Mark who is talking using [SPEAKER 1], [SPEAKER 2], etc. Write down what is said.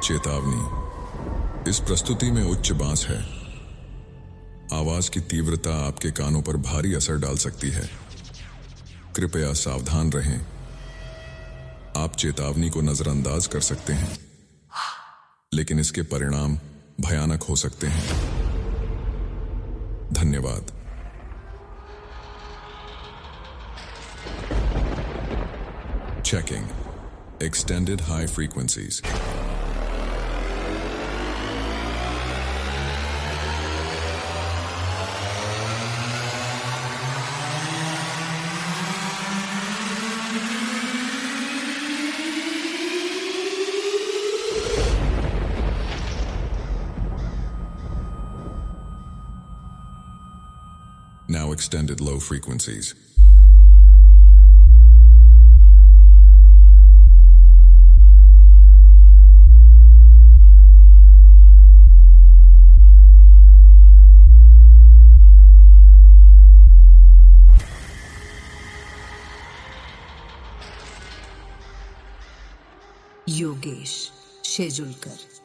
[SPEAKER 1] चेतावनी, इस प्रस्तुति में उच्च बांस है। आवाज की तीव्रता आपके कानों पर भारी असर डाल सकती है। कृपया सावधान रहें। आप चेतावनी को नजरअंदाज कर सकते हैं, लेकिन इसके परिणाम भयानक हो सकते हैं। धन्यवाद। Checking. Extended high frequencies. Now extended low frequencies.
[SPEAKER 2] Yogesh शेजुलकर।